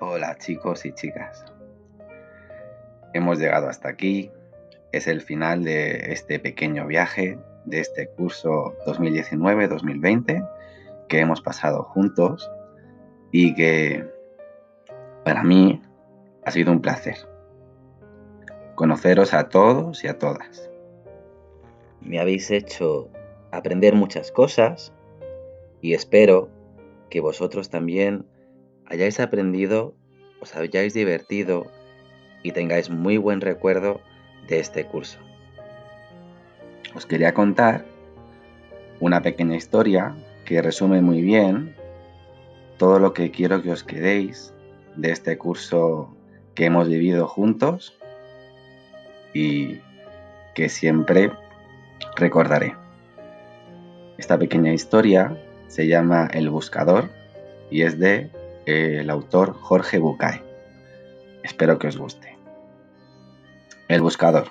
Hola chicos y chicas, hemos llegado hasta aquí, es el final de este pequeño viaje, de este curso 2019-2020 que hemos pasado juntos y que para mí ha sido un placer conoceros a todos y a todas. Me habéis hecho aprender muchas cosas y espero que vosotros también hayáis aprendido, os hayáis divertido y tengáis muy buen recuerdo de este curso. Os quería contar una pequeña historia que resume muy bien todo lo que quiero que os quedéis de este curso que hemos vivido juntos y que siempre recordaré. Esta pequeña historia se llama El Buscador y es de el autor Jorge Bucay. Espero que os guste. El Buscador.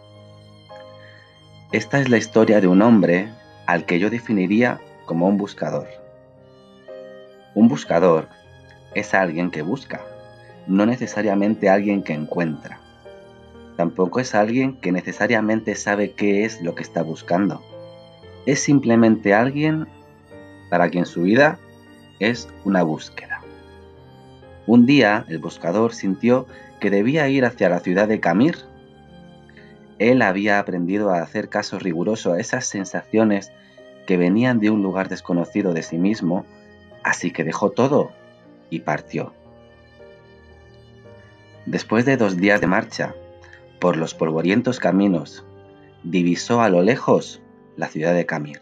Esta es la historia de un hombre al que yo definiría como un buscador. Un buscador es alguien que busca, no necesariamente alguien que encuentra. Tampoco es alguien que necesariamente sabe qué es lo que está buscando. Es simplemente alguien para quien su vida es una búsqueda. Un día el buscador sintió que debía ir hacia la ciudad de Camir. Él había aprendido a hacer caso riguroso a esas sensaciones que venían de un lugar desconocido de sí mismo, así que dejó todo y partió. Después de 2 días de marcha por los polvorientos caminos, divisó a lo lejos la ciudad de Camir.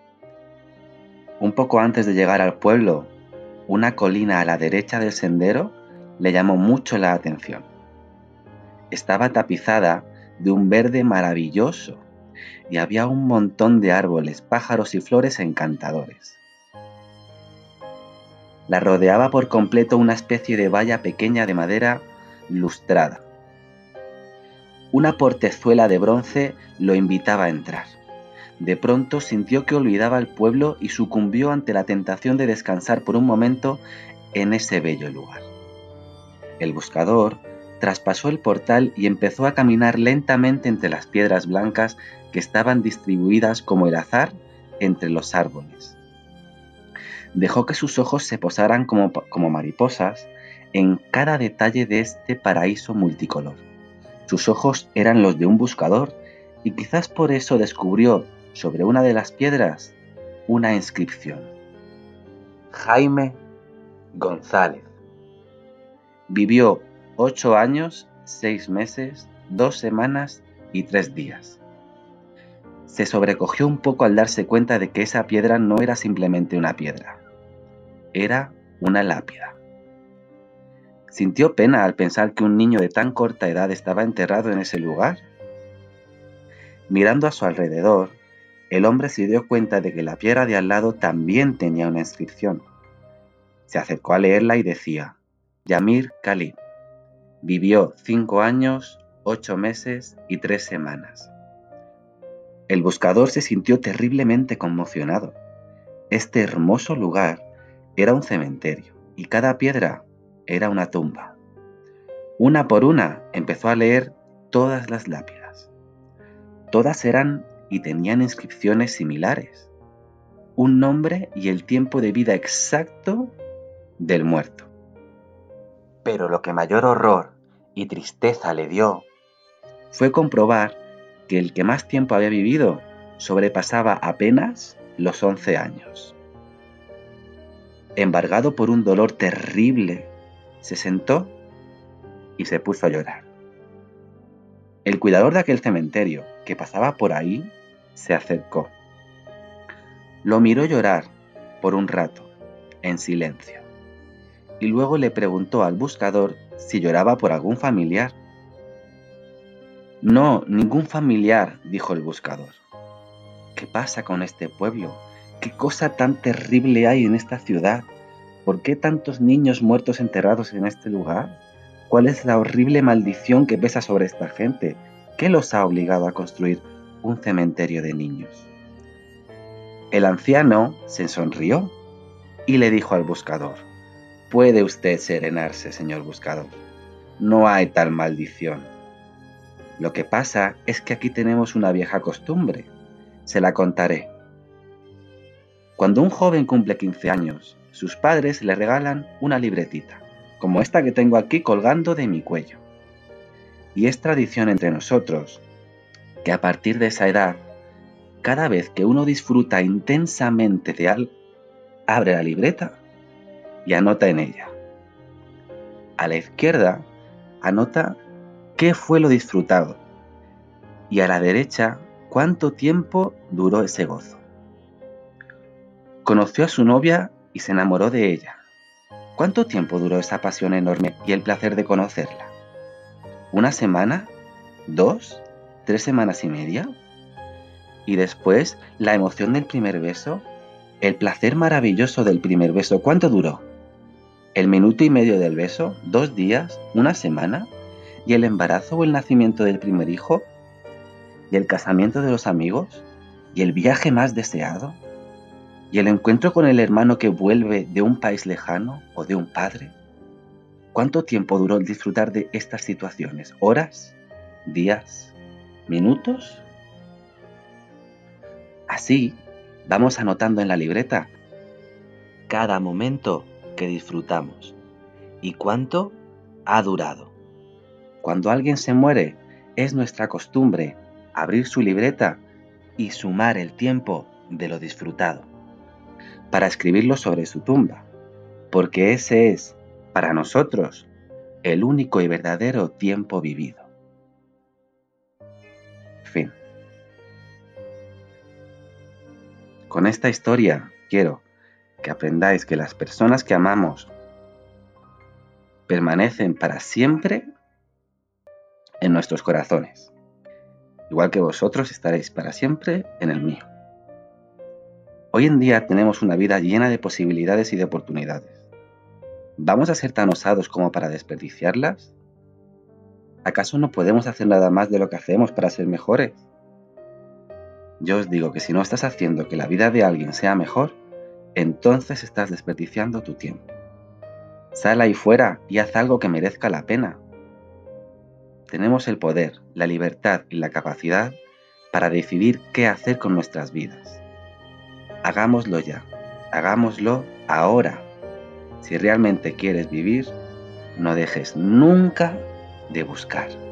Un poco antes de llegar al pueblo, una colina a la derecha del sendero le llamó mucho la atención. Estaba tapizada de un verde maravilloso y había un montón de árboles, pájaros y flores encantadores. La rodeaba por completo una especie de valla pequeña de madera lustrada. Una portezuela de bronce lo invitaba a entrar. De pronto sintió que olvidaba el pueblo y sucumbió ante la tentación de descansar por un momento en ese bello lugar. El buscador traspasó el portal y empezó a caminar lentamente entre las piedras blancas que estaban distribuidas como el azar entre los árboles. Dejó que sus ojos se posaran como mariposas en cada detalle de este paraíso multicolor. Sus ojos eran los de un buscador y quizás por eso descubrió sobre una de las piedras una inscripción. Jaime González. Vivió 8 años, 6 meses, 2 semanas y 3 días. Se sobrecogió un poco al darse cuenta de que esa piedra no era simplemente una piedra. Era una lápida. Sintió pena al pensar que un niño de tan corta edad estaba enterrado en ese lugar. Mirando a su alrededor, el hombre se dio cuenta de que la piedra de al lado también tenía una inscripción. Se acercó a leerla y decía: Yamir Khalid. Vivió 5 años, 8 meses y 3 semanas. El buscador se sintió terriblemente conmocionado. Este hermoso lugar era un cementerio y cada piedra era una tumba. Una por una empezó a leer todas las lápidas. Todas eran y tenían inscripciones similares. Un nombre y el tiempo de vida exacto del muerto. Pero lo que mayor horror y tristeza le dio fue comprobar que el que más tiempo había vivido sobrepasaba apenas los 11 años. Embargado por un dolor terrible, se sentó y se puso a llorar. El cuidador de aquel cementerio, que pasaba por ahí, se acercó. Lo miró llorar por un rato, en silencio, y luego le preguntó al buscador si lloraba por algún familiar. No, ningún familiar, dijo el buscador. ¿Qué pasa con este pueblo? ¿Qué cosa tan terrible hay en esta ciudad? ¿Por qué tantos niños muertos enterrados en este lugar? ¿Cuál es la horrible maldición que pesa sobre esta gente? ¿Qué los ha obligado a construir un cementerio de niños? El anciano se sonrió y le dijo al buscador: Puede usted serenarse, señor buscador. No hay tal maldición. Lo que pasa es que aquí tenemos una vieja costumbre. Se la contaré. Cuando un joven cumple 15 años, sus padres le regalan una libretita, como esta que tengo aquí colgando de mi cuello. Y es tradición entre nosotros que a partir de esa edad, cada vez que uno disfruta intensamente de algo, abre la libreta y anota en ella. A la izquierda, anota qué fue lo disfrutado y a la derecha, cuánto tiempo duró ese gozo. Conoció a su novia y se enamoró de ella. ¿Cuánto tiempo duró esa pasión enorme y el placer de conocerla? ¿Una semana? ¿2? ¿3 semanas y media? Y después, la emoción del primer beso, el placer maravilloso del primer beso, ¿cuánto duró? ¿El minuto y medio del beso? ¿2 días? ¿Una semana? ¿Y el embarazo o el nacimiento del primer hijo? ¿Y el casamiento de los amigos? ¿Y el viaje más deseado? ¿Y el encuentro con el hermano que vuelve de un país lejano o de un padre? ¿Cuánto tiempo duró el disfrutar de estas situaciones? ¿Horas? ¿Días? ¿Minutos? Así, vamos anotando en la libreta cada momento que disfrutamos y cuánto ha durado. Cuando alguien se muere, es nuestra costumbre abrir su libreta y sumar el tiempo de lo disfrutado, para escribirlo sobre su tumba, porque ese es, para nosotros, el único y verdadero tiempo vivido. Fin. Con esta historia quiero que aprendáis que las personas que amamos permanecen para siempre en nuestros corazones, igual que vosotros estaréis para siempre en el mío. Hoy en día tenemos una vida llena de posibilidades y de oportunidades. ¿Vamos a ser tan osados como para desperdiciarlas? ¿Acaso no podemos hacer nada más de lo que hacemos para ser mejores? Yo os digo que si no estás haciendo que la vida de alguien sea mejor, entonces estás desperdiciando tu tiempo. Sal ahí fuera y haz algo que merezca la pena. Tenemos el poder, la libertad y la capacidad para decidir qué hacer con nuestras vidas. Hagámoslo ya, hagámoslo ahora. Si realmente quieres vivir, no dejes nunca de buscar.